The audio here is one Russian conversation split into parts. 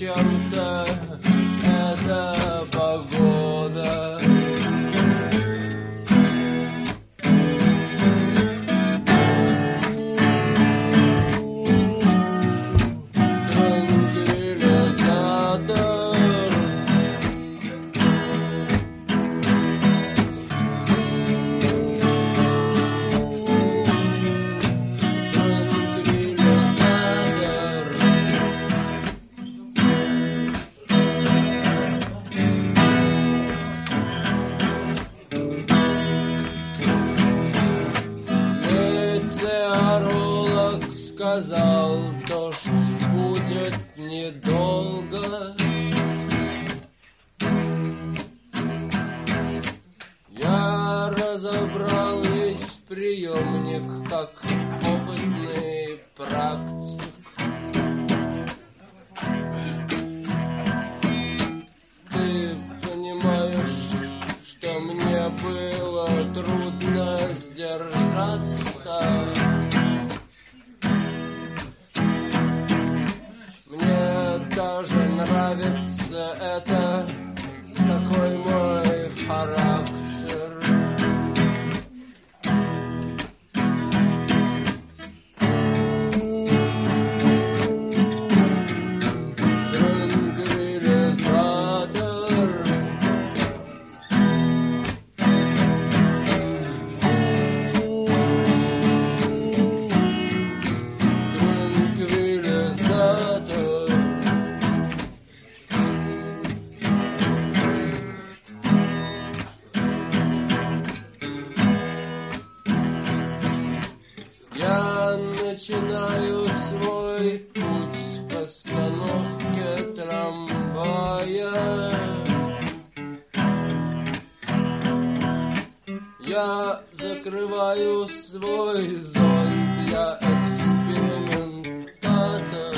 чем-то эта погода. Сказал, дождь будет недолго. Я разобрал весь приемник, как опытный практик. Ты понимаешь, что мне было трудно сдержаться. Даже нравится это, такой мой характер. Транквилизатор. Я начинаю свой путь к остановке трамвая. Я закрываю свой зонт, я экспериментатор.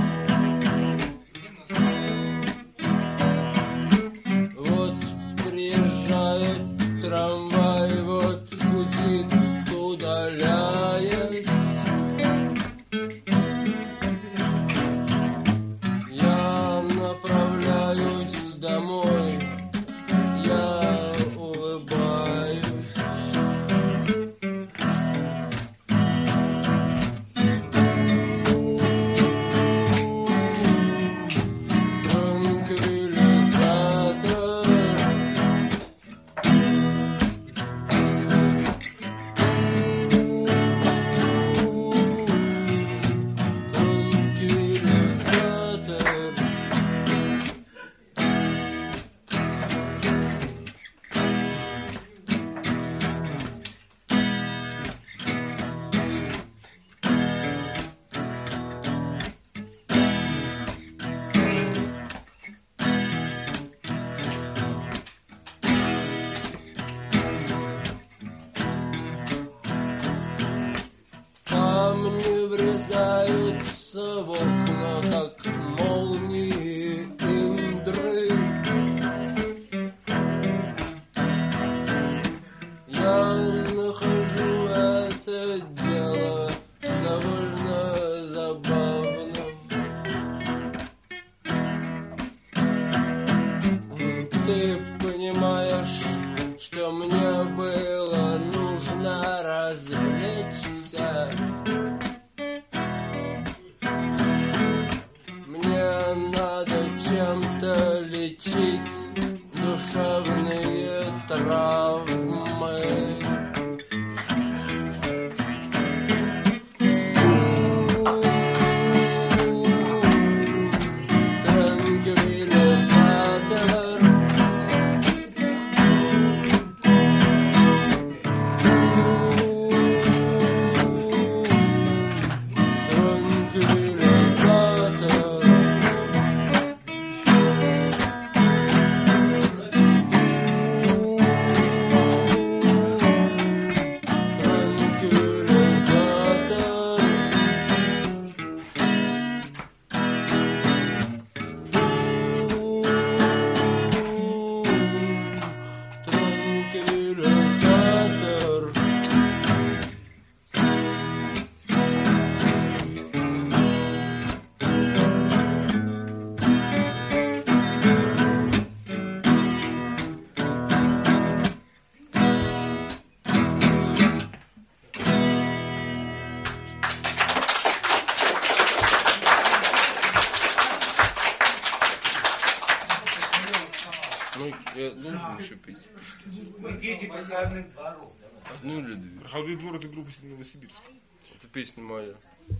Вот приезжает трамвай, вот гудит, удаляясь. Я направляюсь домой, я улыбаюсь. Транквилизатор. Камни врезаются в окна, как молнии Индры. Я нахожу это дело довольно забавным. Ты понимаешь, что мне было нужно развлечься. Мне надо чем-то лечить душевные травмы. Транквилизатор. Транквилизатор. Ну, я должен еще петь. Мы дети проходных дворов. Одну или две. Проходной двор — это группа Новосибирск. Это песня моя.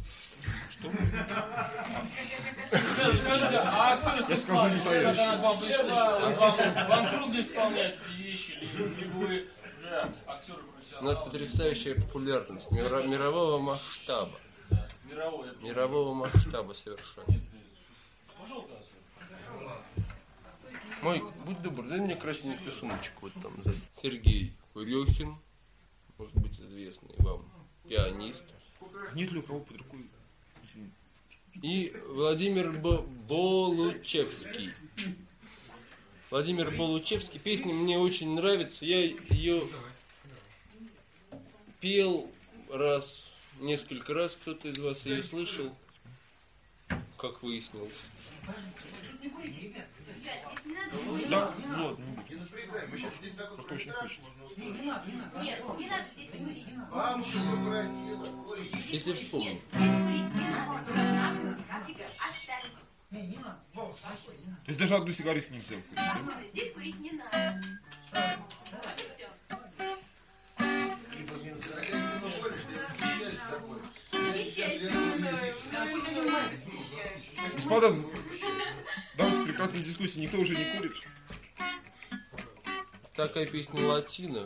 Скажите, а актерское Я скажу не когда поверишь. она к вам пришла, вам трудно исполнять эти вещи, или вы уже актеры У нас профессионалы? потрясающая популярность мирового масштаба. Мировой. Мирового масштаба совершенно. Пожалуйста. Мой, будь добр, дай мне красненькую сумочку вот там сзади. Сергей Курехин, может быть известный вам пианист. Нет ли у кого под рукой? И Владимир Болучевский. Владимир Болучевский. Песня мне очень нравится. Я ее пел несколько раз. Кто-то из вас ее слышал, как выяснилось. Да, ну ладно, не буду. Просто очень хочется. Нет, не надо здесь курить. Если вспомню. Нет, здесь курить не надо. Оставить. То есть даже одну сигарету нельзя курить, да? Здесь курить не надо. Вот и все. Господа, дамы, прекрасной дискуссии, никто уже не курит. Такая песня латина.